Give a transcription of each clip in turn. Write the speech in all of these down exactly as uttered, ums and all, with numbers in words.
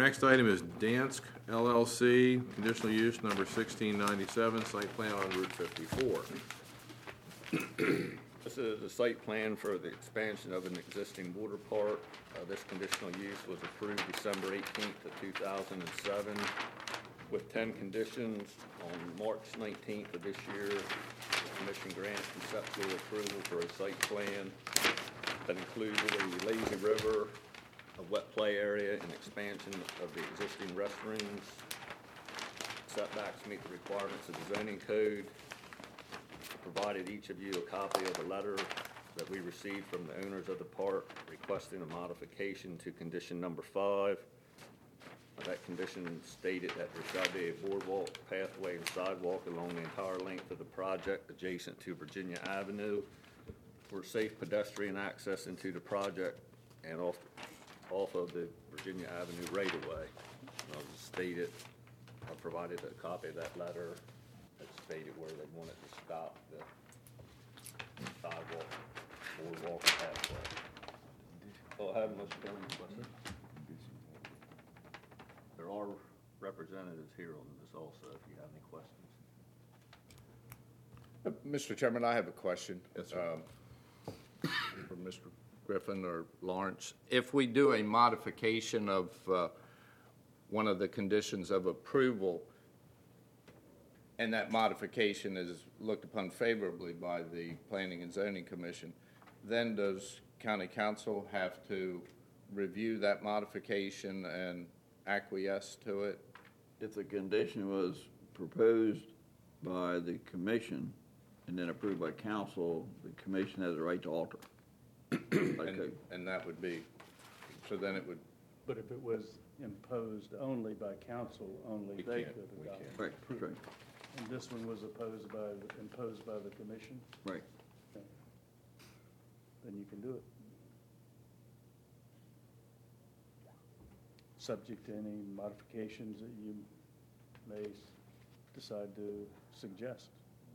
next item is Dansk L L C, conditional use number sixteen ninety-seven, site plan on Route fifty-four. This is a site plan for the expansion of an existing water park. Uh, this conditional use was approved December eighteenth of two thousand seven with ten conditions. On March nineteenth of this year, the commission granted conceptual approval for a site plan that included a lazy river, a wet play area, and expansion of the existing restrooms. Setbacks meet the requirements of the zoning code. I provided each of you a copy of a letter that we received from the owners of the park requesting a modification to condition number five. That condition stated that there shall be a boardwalk, pathway, and sidewalk along the entire length of the project adjacent to Virginia Avenue for safe pedestrian access into the project and off, off of the Virginia Avenue right-of-way. I'll just state it. I provided a copy of that letter that stated where they wanted to stop the sidewalk, boardwalk, pathway. Oh, I have no questions. There are representatives here on this also, if you have any questions. Uh, Mister Chairman, I have a question. Yes, sir. Um, for Mister Griffin or Lawrence. If we do a modification of uh, one of the conditions of approval, and that modification is looked upon favorably by the Planning and Zoning Commission, then does County Council have to review that modification and acquiesce to it? If the condition was proposed by the commission and then approved by council, the commission has a right to alter. and, and that would be, so then it would. But if it was imposed only by council, only We they can't, could we adopt. can't. Right, that's right, And this one was opposed by, the- imposed by the commission, right. then you can do it. Subject to any modifications that you may s- decide to suggest.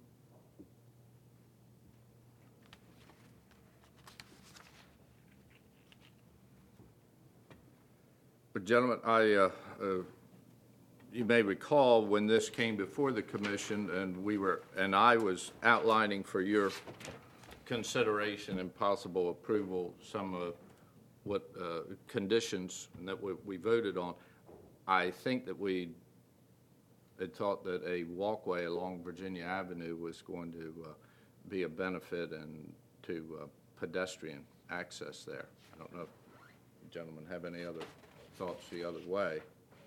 But gentlemen, I, uh, uh, you may recall when this came before the commission, and we were, and I was outlining for your consideration and possible approval some of what uh, conditions that we, we voted on. I think that we had thought that a walkway along Virginia Avenue was going to uh, be a benefit and to uh, pedestrian access there. I don't know if you gentlemen have any other thoughts the other way.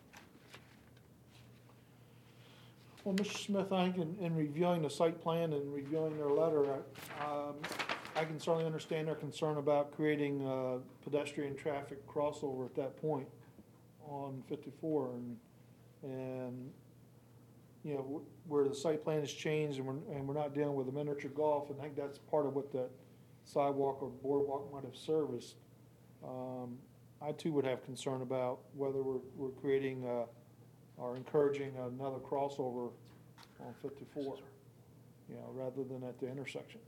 Well, Mister Smith, I think in, in reviewing the site plan and reviewing their letter, um, I can certainly understand their concern about creating uh, pedestrian traffic crossover at that point on fifty-four, and and you know where the site plan has changed, and we're and we're not dealing with a miniature golf, and I think that's part of what that sidewalk or boardwalk might have serviced. Um, I too would have concern about whether we're we're creating uh, or encouraging another crossover on fifty-four, you know, rather than at the intersection.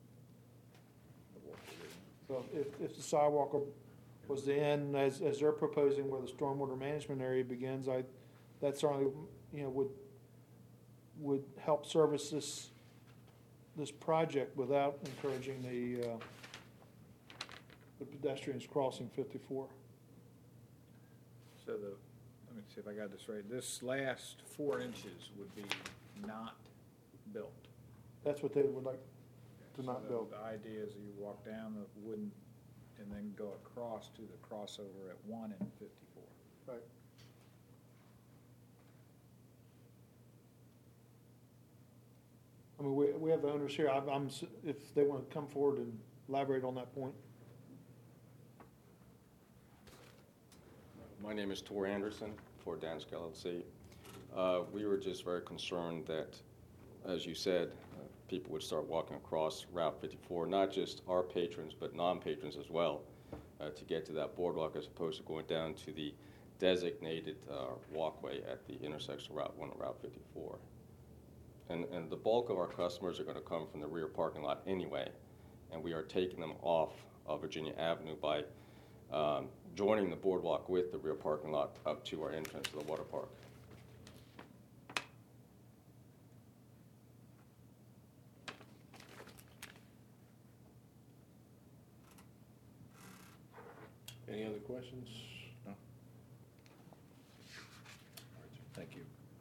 So if, if the sidewalk was the end, as, as they're proposing where the stormwater management area begins, I, that certainly, you know, would, would help service this, this project without encouraging the, uh, the pedestrians crossing fifty-four. So the, let me see if I got this right. This last four inches would be not built. That's what they would like to not So build. The idea is you walk down the wooden and then go across to the crossover at one and fifty-four. Right. I mean, we, we have the owners here. I'm, I'm, s- if they want to come forward and elaborate on that point. My name is Tor Anderson for Dansk L L C. Uh, we were just very concerned that, as you said, uh, people would start walking across Route fifty-four, not just our patrons, but non-patrons as well, uh, to get to that boardwalk as opposed to going down to the designated uh, walkway at the intersection of Route one and Route fifty-four. And, and the bulk of our customers are going to come from the rear parking lot anyway, and we are taking them off of Virginia Avenue by um, joining the boardwalk with the rear parking lot up to our entrance to the water park. Any other questions? No? Thank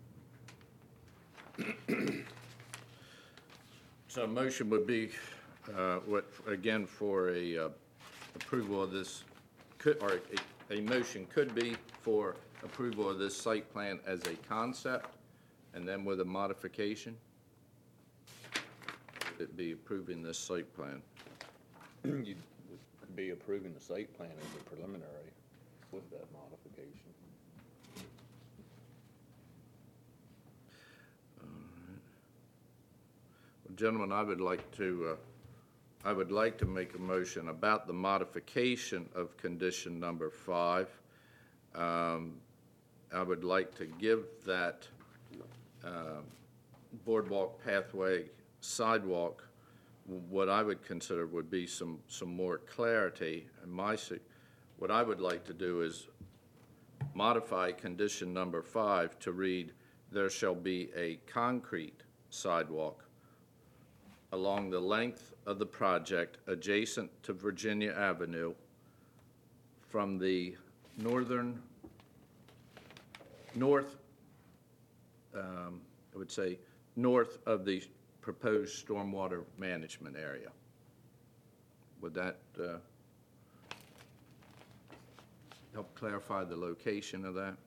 you. So a motion would be, uh, what, again, for a uh, approval of this, could, or a, a motion could be for approval of this site plan as a concept, and then with a modification? Would it be approving this site plan? You'd be approving the site plan as a preliminary with that modification. Gentlemen, I would like to, uh, I would like to make a motion about the modification of condition number five. Um, I would like to give that uh, boardwalk, pathway, sidewalk, what I would consider would be some, some more clarity. And my, su- what I would like to do is modify condition number five to read, there shall be a concrete sidewalk along the length of the project adjacent to Virginia Avenue from the northern, north, um, I would say, north of the proposed stormwater management area. Would that uh, help clarify the location of that?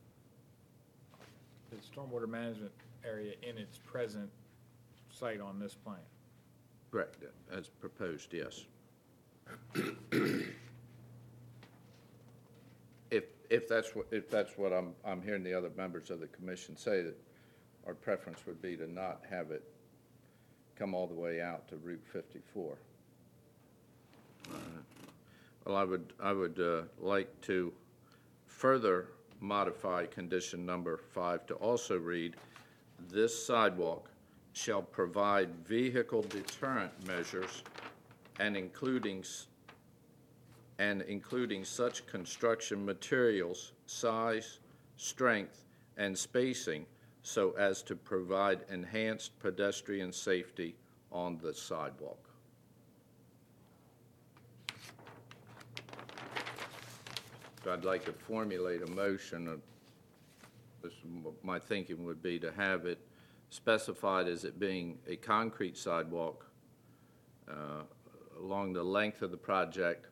The stormwater management area in its present site on this plan. Correct, as proposed, yes. If, if that's what, if that's what I'm, I'm hearing the other members of the commission say, that our preference would be to not have it come all the way out to Route fifty-four. Uh, Well, I would, I would uh, like to further modify condition number five to also read, this sidewalk shall provide vehicle deterrent measures and including, s- and including such construction materials, size, strength, and spacing so as to provide enhanced pedestrian safety on the sidewalk. So I'd like to formulate a motion, of- this, my thinking would be to have it specified as it being a concrete sidewalk uh, along the length of the project,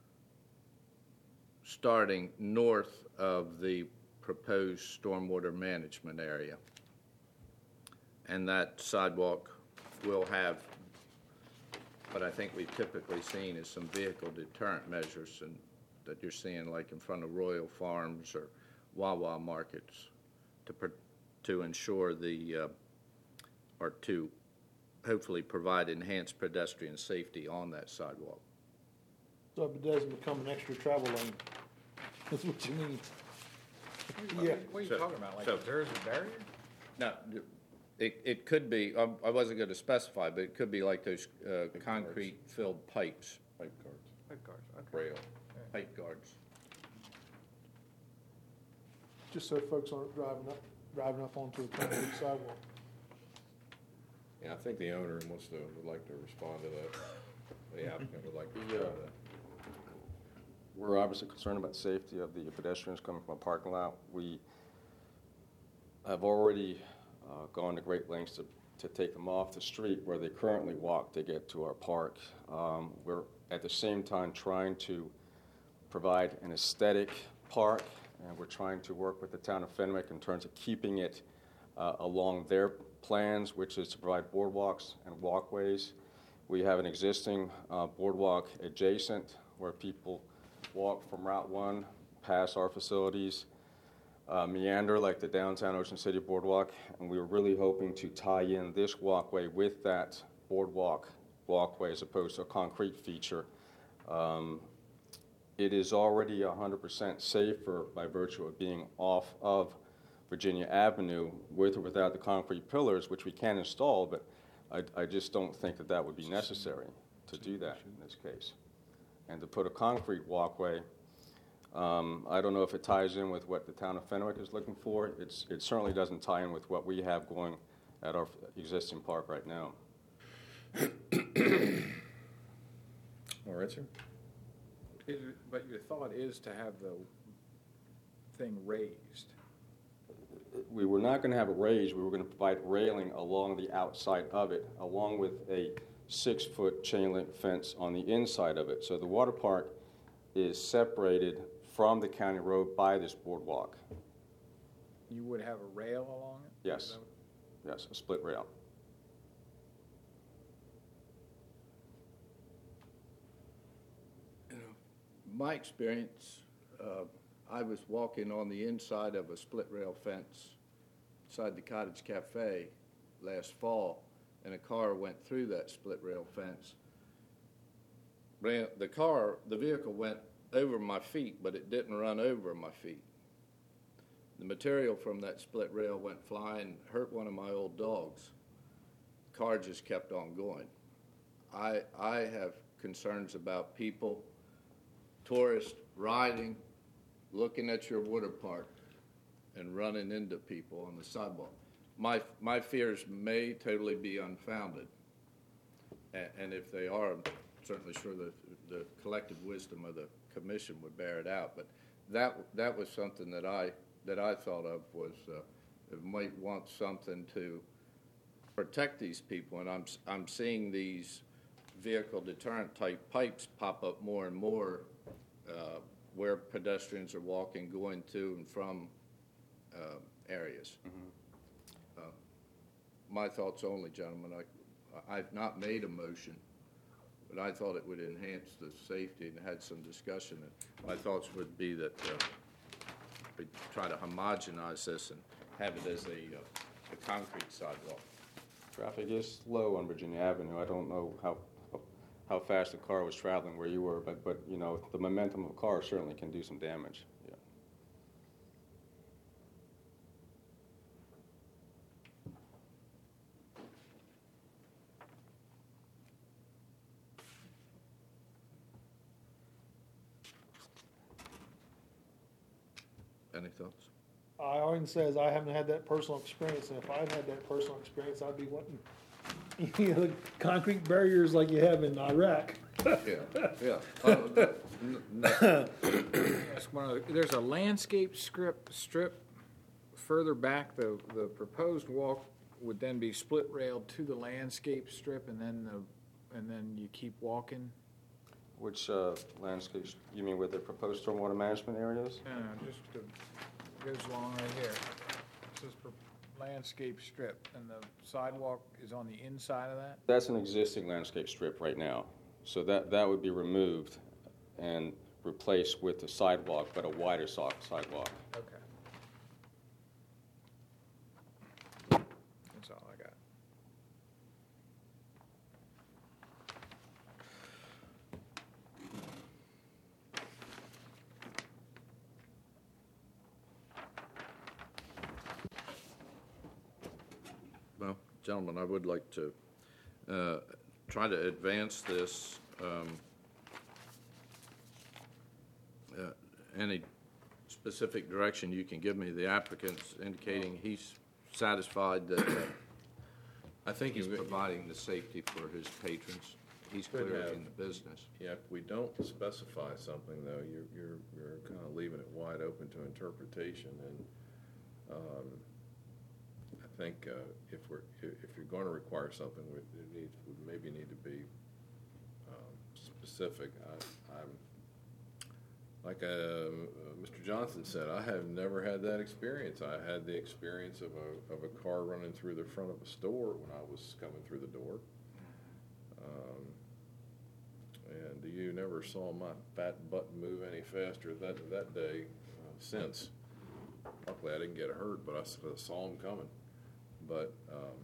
starting north of the proposed stormwater management area. And that sidewalk will have what I think we've typically seen is some vehicle deterrent measures and that you're seeing like in front of Royal Farms or Wawa markets to pr- to ensure the uh, or to hopefully provide enhanced pedestrian safety on that sidewalk. So it doesn't become an extra travel lane. That's what you mean. What are Yeah. you- What are you So- talking about? Like, so- if there's a barrier? Now, it, it could be, I I wasn't going to specify, but it could be like those uh, concrete-filled pipes. Pipe guards. Pipe guards, okay. Rail, pipe guards. Just so folks aren't driving up, driving up onto a concrete sidewalk. Yeah, I think the owner wants to, would like to respond to that. The applicant would like to respond to that. We're obviously concerned about the safety of the pedestrians coming from a parking lot. We have already uh, gone to great lengths to, to take them off the street where they currently walk to get to our park. Um, we're at the same time trying to provide an aesthetic park, and we're trying to work with the town of Fenwick in terms of keeping it uh, along their plans, which is to provide boardwalks and walkways. We have an existing uh, boardwalk adjacent where people walk from Route one past our facilities, uh, meander like the downtown Ocean City Boardwalk, and we were really hoping to tie in this walkway with that boardwalk walkway as opposed to a concrete feature. Um, it is already one hundred percent safer by virtue of being off of Virginia Avenue with or without the concrete pillars, which we can install, but I, I just don't think that that would be necessary to do that in this case. And to put a concrete walkway Um, I don't know if it ties in with what the town of Fenwick is looking for. It's, it certainly doesn't tie in with what we have going at our existing park right now. Well, Richard? Is it- But your thought is to have the thing raised. We were not going to have it raised. We were going to provide railing along the outside of it, along with a six-foot chain link fence on the inside of it. So the water park is separated from the county road by this boardwalk. You would have a rail along it? Yes. Is that what- Yes, a split rail. My experience, uh, I was walking on the inside of a split rail fence inside the Cottage Cafe last fall, and a car went through that split rail fence. Ran, the car, the vehicle went over my feet, but it didn't run over my feet. The material from that split rail went flying, hurt one of my old dogs. The car just kept on going. I, I have concerns about people, tourists riding, looking at your water park, and running into people on the sidewalk. My, my fears may totally be unfounded. And, and if they are, I'm certainly sure that the collective wisdom of the commission would bear it out. But that, that was something that I, that I thought of was, uh, it might want something to protect these people. And I'm, I'm seeing these vehicle deterrent type pipes pop up more and more uh, where pedestrians are walking, going to and from uh, areas. Mm-hmm. uh, my thoughts only, gentlemen. I, I've not made a motion, but I thought it would enhance the safety and had some discussion. And my thoughts would be that uh, we try to homogenize this and have it as a, uh, a concrete sidewalk. Traffic is slow on Virginia Avenue. I don't know how how fast the car was traveling where you were, but, but you know, the momentum of a car certainly can do some damage. Yeah. Any thoughts? I already says I haven't had that personal experience, and if I'd had that personal experience, I'd be wanting, you know, concrete barriers like you have in Iraq. Yeah, yeah. Uh, n- n- That's one of the, there's a landscape strip, strip further back. The, the proposed walk would then be split railed to the landscape strip, and then the, and then you keep walking. Which uh, landscapes, you mean with the proposed stormwater management areas? No, no, just the, goes along right here. This is for landscape strip, and the sidewalk is on the inside of that? That's an existing landscape strip right now. So that, that would be removed and replaced with the sidewalk, but a wider so- sidewalk. Okay. That's all I got. Well, gentlemen, I would like to uh, try to advance this. Um, uh, any specific direction you can give me? The applicant's indicating he's satisfied that uh, I think he's you, providing the safety for his patrons. He's Could clearly have. in the business. yeah, if we don't specify something, though, you're, you're, you're kind of leaving it wide open to interpretation, and, um, I think, uh, if we're, if you're going to require something, we, it needs, we maybe need to be, um, specific. I, I'm, like, uh, Mister Johnson said, I have never had that experience. I had the experience of a, of a car running through the front of a store when I was coming through the door. Um, and you never saw my fat butt move any faster that, that day uh, since. Luckily, I didn't get hurt, but I s- I saw them coming. But um,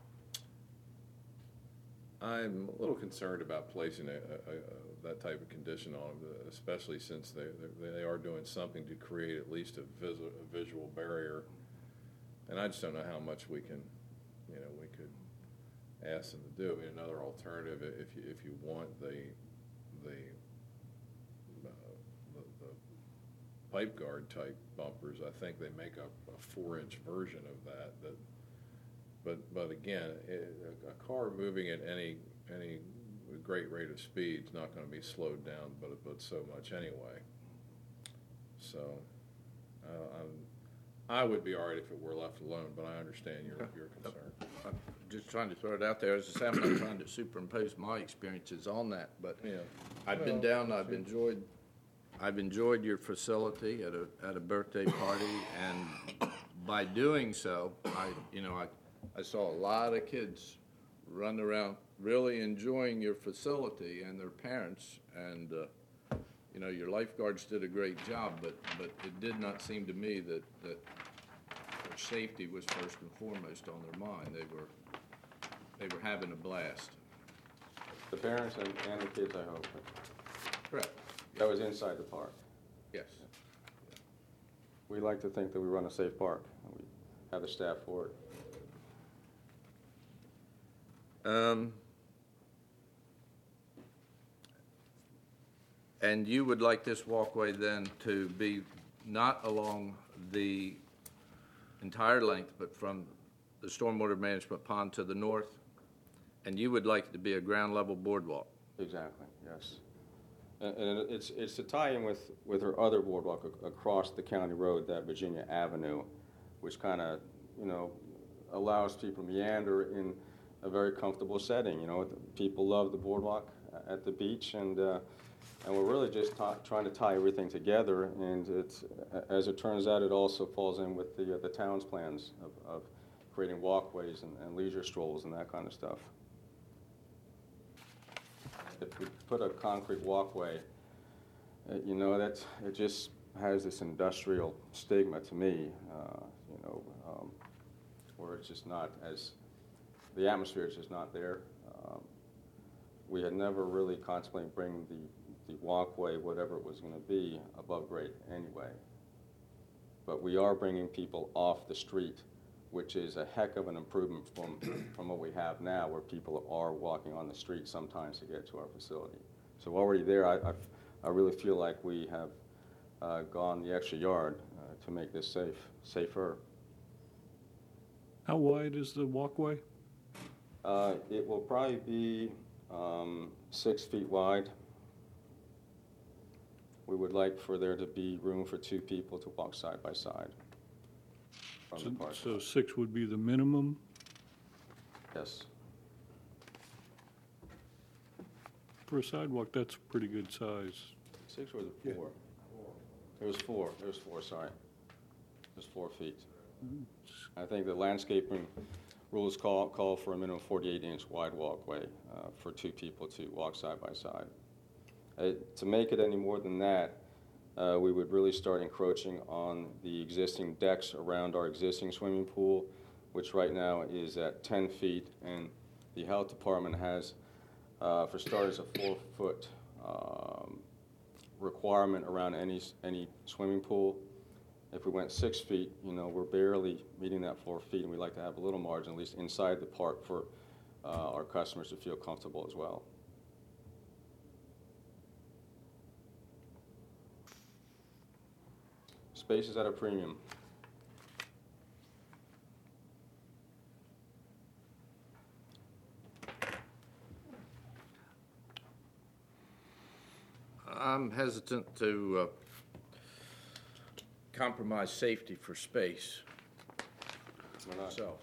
I'm a little concerned about placing a, a, a, that type of condition on them, especially since they, they they are doing something to create at least a, vis- a visual barrier. And I just don't know how much we can, you know, we could ask them to do. I mean, another alternative, if you if you want the the uh, the, the pipe guard type bumpers. I think they make a, a four-inch version of that. That, but but again, it, a, a car moving at any any great rate of speed is not going to be slowed down, but but so much anyway. So, uh, I'm, I would be all right if it were left alone, but I understand your your concern. I'm just trying to throw it out there. As I say, I'm not trying to superimpose my experiences on that, but Yeah. I've been Well, down, I've enjoyed, I've enjoyed your facility at a, at a birthday party, and by doing so, I, you know, I, I saw a lot of kids run around really enjoying your facility and their parents, and, uh, you know, your lifeguards did a great job, but, but it did not seem to me that, that their safety was first and foremost on their mind. They were, they were having a blast. The parents and, and the kids, I hope. Correct. That was inside the park. Yes. We like to think that we run a safe park, and we have the staff for it. Um, and you would like this walkway then to be not along the entire length, but from the stormwater management pond to the north? And you would like it to be a ground level boardwalk? Exactly, yes. And, and it's, it's to tie in with, with her other boardwalk ac- across the county road, that Virginia Avenue, which kind of, you know, allows people to meander in a very comfortable setting. You know, people love the boardwalk at the beach, and uh, and we're really just ta- trying to tie everything together. And it's, as it turns out, it also falls in with the uh, the town's plans of, of creating walkways and, and leisure strolls and that kind of stuff. If we put a concrete walkway, uh, you know, that it just has this industrial stigma to me, uh, you know, um, where it's just not as, the atmosphere is just not there. Um, we had never really contemplated bringing the, the walkway, whatever it was going to be, above grade anyway. But we are bringing people off the street, which is a heck of an improvement from, from what we have now, where people are walking on the street sometimes to get to our facility. So already there, I, I, I really feel like we have uh, gone the extra yard uh, to make this safe, safer. How wide is the walkway? Uh, it will probably be um, six feet wide. We would like for there to be room for two people to walk side by side from So, the park. so six would be the minimum? Yes. For a sidewalk, that's a pretty good size. Six or the four? It was four. It was four, sorry. It was four feet. I think the landscaping rules call, call for a minimum forty-eight inch wide walkway uh, for two people to walk side by side. Uh, to make it any more than that, uh, we would really start encroaching on the existing decks around our existing swimming pool, which right now is at ten feet, and the health department has, uh, for starters, a four-foot um, requirement around any any swimming pool. If we went six feet, you know, we're barely meeting that four feet, and we like to have a little margin, at least inside the park, for uh, our customers to feel comfortable as well. Space is at a premium. I'm hesitant to uh, compromise safety for space. We're not- So,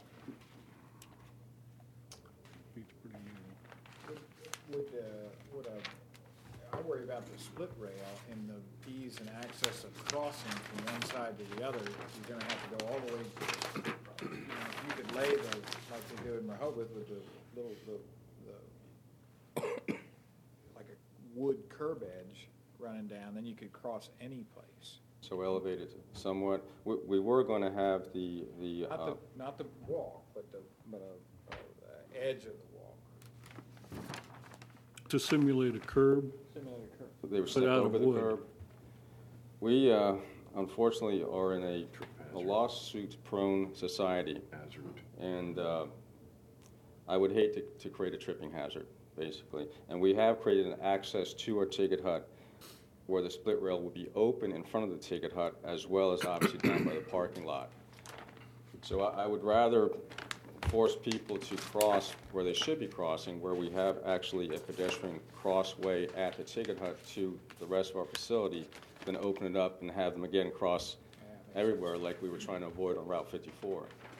It's pretty narrow. Would, uh, would a, I worry about the split rail and the ease and access of crossing from one side to the other. You're gonna have to go all the way, you know, if you could lay the, like they do in Rehoboth with the little, the, the, like a wood curb edge running down, then you could cross any place. So elevated somewhat. We, we were going to have the, the, Not uh, the, not the walk, but the, but a, a, a edge of the walk. To simulate a curb, Simulated curb. they were slipped out of over the wood. curb. We, uh, unfortunately, are in a, a lawsuit-prone society. Hazard. And uh, I would hate to, to create a tripping hazard, basically. And we have created an access to our ticket hut where the split rail will be open in front of the ticket hut, as well as obviously down by the parking lot. So I, I would rather force people to cross where they should be crossing, where we have actually a pedestrian crossway at the ticket hut to the rest of our facility, than open it up and have them again cross everywhere like we were trying to avoid on Route fifty-four.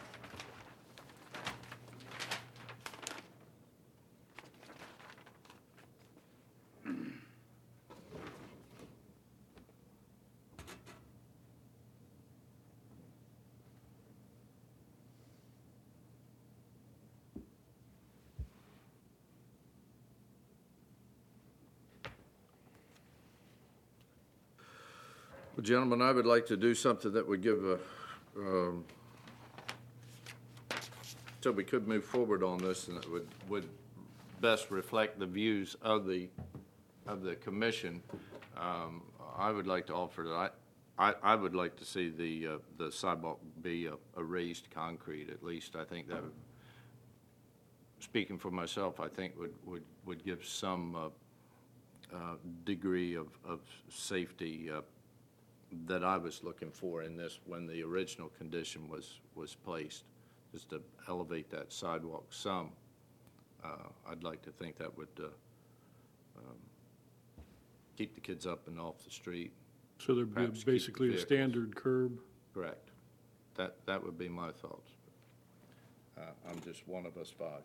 Well, gentlemen, I would like to do something that would give a, um, so we could move forward on this and it would, would best reflect the views of the, of the commission. Um, I would like to offer that I, I, I would like to see the, uh, the sidewalk be a, a raised concrete at least. I think that would, speaking for myself, I think would, would, would give some, uh, uh, degree of, of safety, uh, that I was looking for in this when the original condition was, was placed, just to elevate that sidewalk some. Uh, I'd like to think that would uh, um, keep the kids up and off the street. So there'd be Perhaps keep basically a vehicles. standard curb? Correct. That, that would be my thoughts. Uh, I'm just one of us five.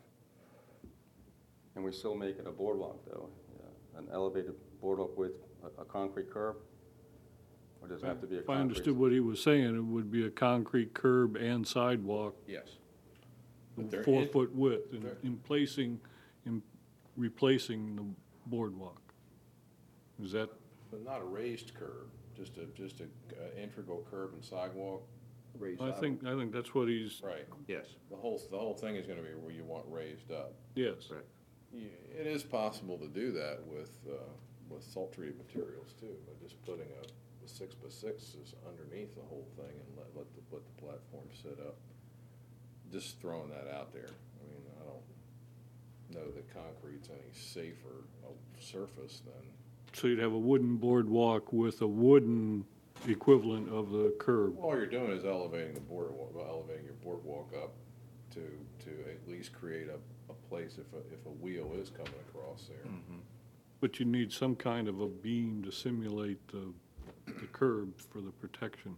And we still make it a boardwalk, though, yeah, an elevated boardwalk with a, a concrete curb? Or does it have to be a If I concrete? understood what he was saying, it would be a concrete curb and sidewalk, Yes. But there is- four-foot width, in, there- in placing, in replacing the boardwalk. Is that, But not a raised curb, just a, just a uh, integral curb and sidewalk. Raised I sidewalk. think, I think that's what he's, Right. Yes. The whole, the whole thing is gonna be where you want raised up. yes. Correct. Yeah, it is possible to do that with, uh, with salt treated materials too, by just putting a, a six by six is underneath the whole thing and let, let the, let the platform sit up. Just throwing that out there. I mean, I don't know that concrete's any safer a surface than, So you'd have a wooden boardwalk with a wooden equivalent of the curb. all you're doing is elevating the boardwalk, elevating your boardwalk up to, to at least create a, a place if a, if a wheel is coming across there. But you need some kind of a beam to simulate the, the curb for the protection.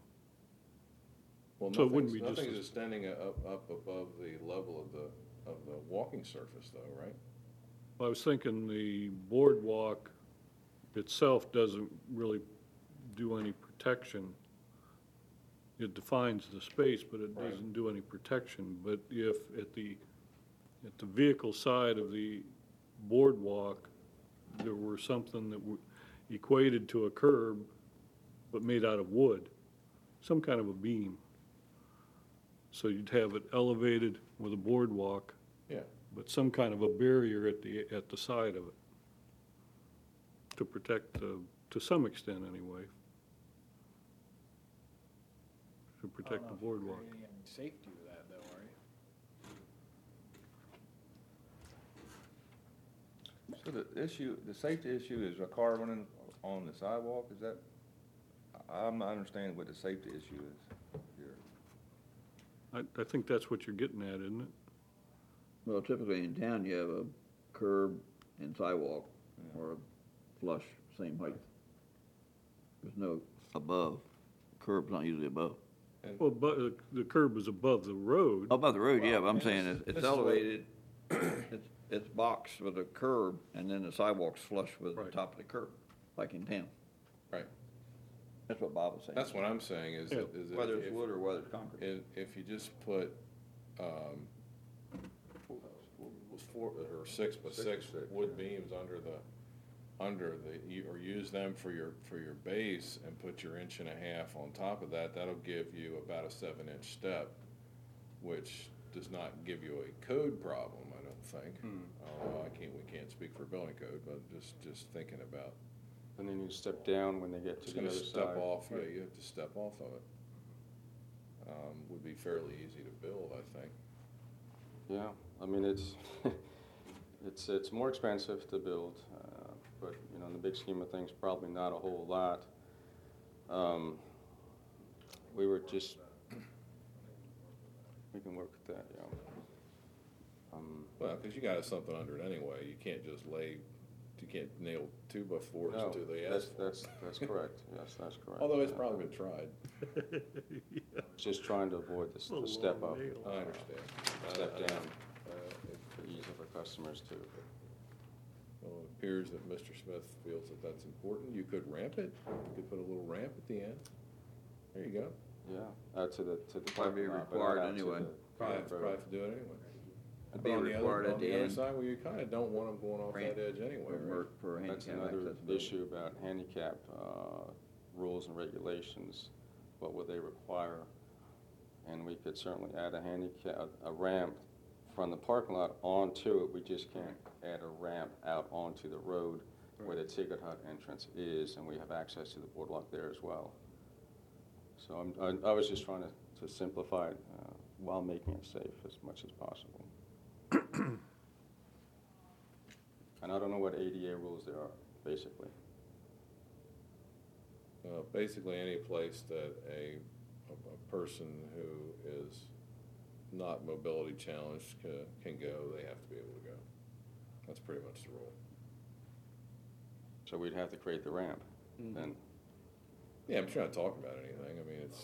Well, So it wouldn't nothing's, be just nothing's a- extending it up, up above the level of the, of the walking surface though, right? I was thinking the boardwalk itself doesn't really do any protection. It defines the space, but it Right. doesn't do any protection. But if at the, at the vehicle side of the boardwalk, there were something that were equated to a curb, but made out of wood, some kind of a beam. So you'd have it elevated with a boardwalk, Yeah. but some kind of a barrier at the, at the side of it to protect, the to some extent anyway, to I protect don't the know if you're boardwalk. creating any safety with that though, are you? So the issue, the safety issue is a car running on the sidewalk, is that, I- I'm not understanding what the safety issue is here. I, I think that's what you're getting at, isn't it? Well, typically in town, you have a curb and sidewalk, or a flush, same height. There's no above. Curb's not usually above. Well, but uh, the curb is above the road. Above the road, yeah, but I'm Well, saying this- it's, this it's is what- elevated, it's, it's boxed with a curb, and then the sidewalk's flush with the Right. top of the curb, like in town. Right. That's what Bob was saying. That's what I'm saying is, Yeah. that- is that Whether it's if- wood or whether it's concrete. If, if you just put, um, was four, or six by six wood beams under the, under the, you- or use them for your, for your base and put your inch and a half on top of that, that'll give you about a seven inch step, which does not give you a code problem, I don't think. Although I can't, we can't speak for building code, but just, just thinking about, And then you step down when they get it's to the gonna other side. step off, yeah, you have to step off of it. Um, would be fairly easy to build, I think. Yeah, I mean, it's, it's, it's more expensive to build, uh, but, you know, in the big scheme of things, probably not a whole lot. Um, we were just, we can work with that, yeah. Um, Well, because you got something under it anyway. You can't just lay, you can't nail two by fours no, to the that's, asphalt. that's, that's correct, yes, that's correct. Although it's Yeah. probably been tried. Just trying to avoid the, s- the step up. I understand. I- Step I- down, uh, it- for ease of our customers too. Well, it appears that Mister Smith feels that that's important. You could ramp it. You could put a little ramp at the end. There you go. Yeah, uh, to the, to the Probably parking lot, but required not out to anyway. the Probably, paved road. probably have to do it anyway. It'd But be on the other- required at on the other end. side, well, you kind of don't want them going off Ramp that edge anyway, For, right? for That's handicap another accessibility. issue about handicap, uh, rules and regulations. What would they require? And we could certainly add a handicap, a ramp from the parking lot onto it. We just can't add a ramp out onto the road where the Ticket Hut entrance is, and we have access to the boardwalk there as well. So I'm, I, I was just trying to, to simplify it, uh, while making it safe as much as possible. And I don't know what A D A rules there are, basically. Uh, basically, any place that a, a, a person who is not mobility challenged can, can go, they have to be able to go. That's pretty much the rule. So we'd have to create the ramp, then. Yeah, I'm sure not talking about anything. I mean, it's,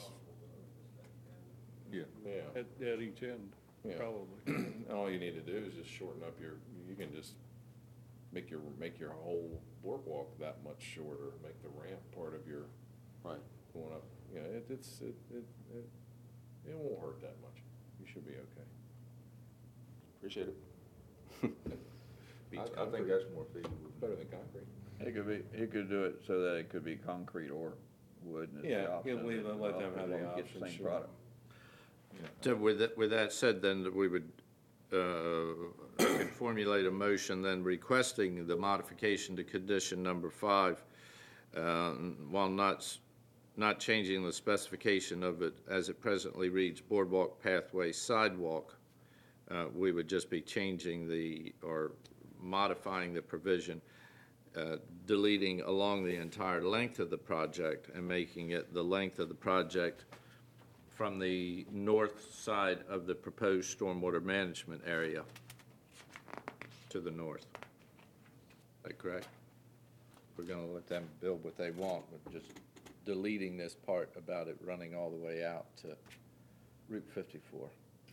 Yeah. yeah. At, at each end, Yeah. probably. And all you need to do is just shorten up your, you can just make your, make your whole boardwalk that much shorter, make the ramp part of your Right. going up. You know, it, it's, it, it, it, it won't hurt that much. You should be okay. Appreciate it. Beats I, I think concrete. that's more feasible. Better than concrete. It could be, he could do it so that it could be concrete or wood, and it's Yeah, the option. yeah, leave- let them have the As long as you option, get the same sure. product. So with that, with that said, then we would, uh, could formulate a motion then requesting the modification to condition number five, uh, while not, s- not changing the specification of it as it presently reads boardwalk, pathway, sidewalk. Uh, we would just be changing the, or modifying the provision, uh, deleting along the entire length of the project and making it the length of the project from the north side of the proposed stormwater management area to the north. Is that correct? We're gonna let them build what they want, but just deleting this part about it running all the way out to Route fifty-four.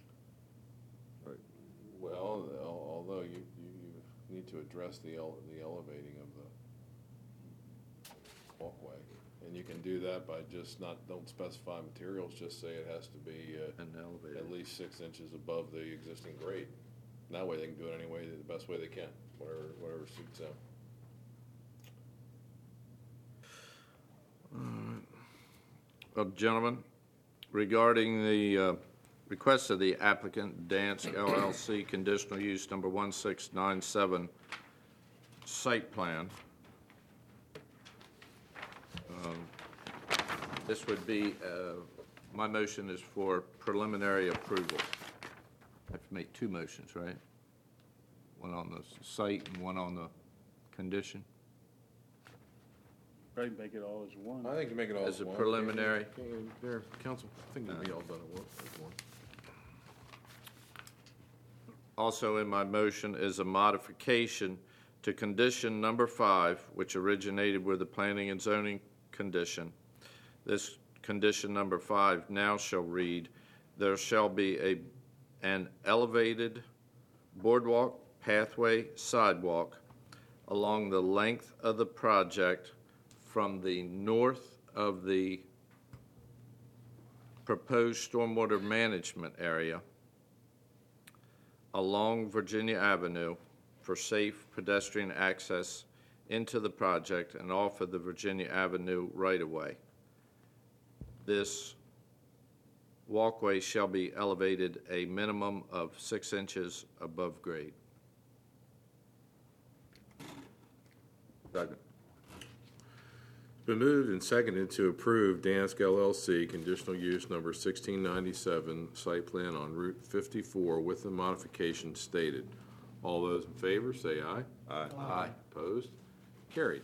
Well, al- although you, you, you need to address the ele- the elevating of the walkway. And you can do that by just not, don't specify materials, just say it has to be, uh, An elevator. at least six inches above the existing grade. And that way they can do it any way, the best way they can, whatever, whatever suits them. Uh, Gentlemen, regarding the uh, request of the applicant, Dansk L L C, conditional use number one six nine seven, site plan. Um, This would be, uh, my motion is for preliminary approval. I have to make two motions, right? One on the site and one on the condition. Probably make it all as one. I think you make it all As a one. preliminary. Can't you- There, council, I think it'd be all done at once, as one. Also in my motion is a modification to condition number five, which originated with the planning and zoning condition. This condition number five now shall read, there shall be a, an elevated boardwalk, pathway, sidewalk along the length of the project from the north of the proposed stormwater management area along Virginia Avenue for safe pedestrian access into the project and off of the Virginia Avenue right-of-way. This walkway shall be elevated a minimum of six inches above grade. Second. It's been moved and seconded to approve Dansk L L C conditional use number sixteen ninety-seven site plan on Route fifty-four with the modifications stated. All those in favor, say aye. Aye. Aye. Opposed? Carried.